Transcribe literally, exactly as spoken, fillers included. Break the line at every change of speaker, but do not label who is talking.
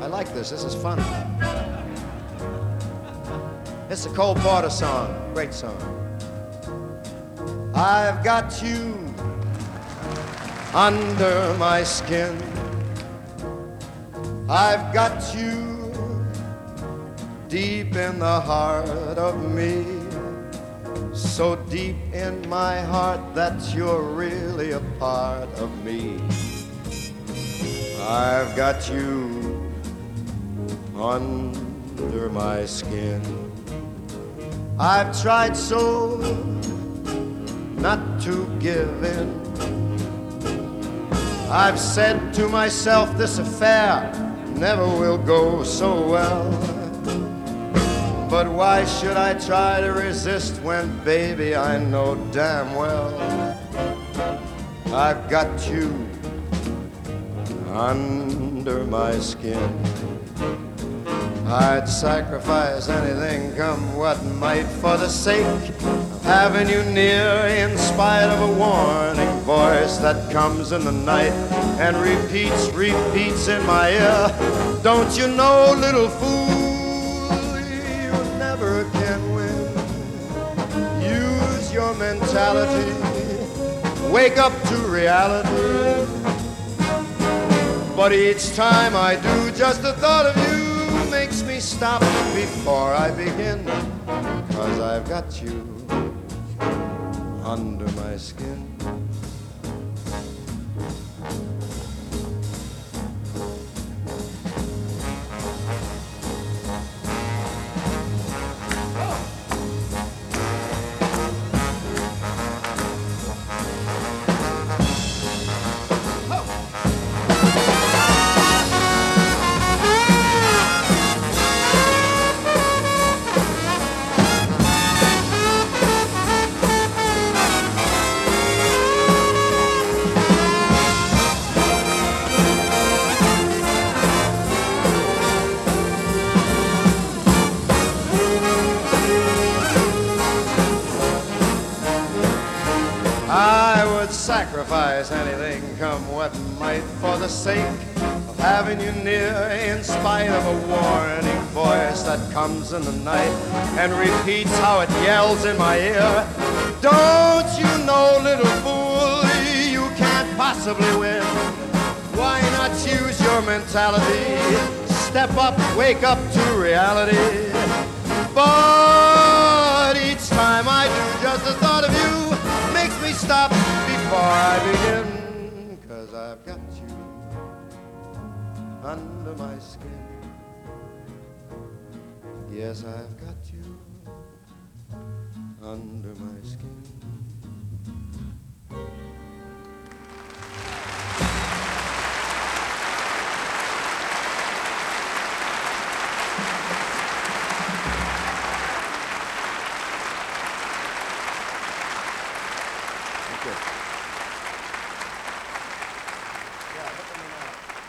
I like this. This is fun. It's a Cole Porter song. Great song. I've got you under my skin. I've got you deep in the heart of me. So deep in my heart that you're really a part of me. I've got you under my skin. I've tried so not to give in. I've said to myself this affair never will go so well. But why should I try to resist when, baby, I know damn well I've got you under my skin. I'd sacrifice anything, come what might, for the sake of having you near, in spite of a warning voice that comes in the night and repeats, repeats in my ear. Don't you know, little fool, you never can win. Use your mentality, wake up to reality. But each time I do, just the thought of you makes me stop before I begin, 'cause I've got you under my skin. I would sacrifice anything, come what might, for the sake of having you near, in spite of a warning voice that comes in the night and repeats how it yells in my ear. Don't you know, little fool, you can't possibly win. Why not use your mentality? Step up, wake up to reality. But each time I do, just the thought of you makes me stop before I begin, 'cause I've got you under my skin. Yes, I've got you under my skin. Thank you.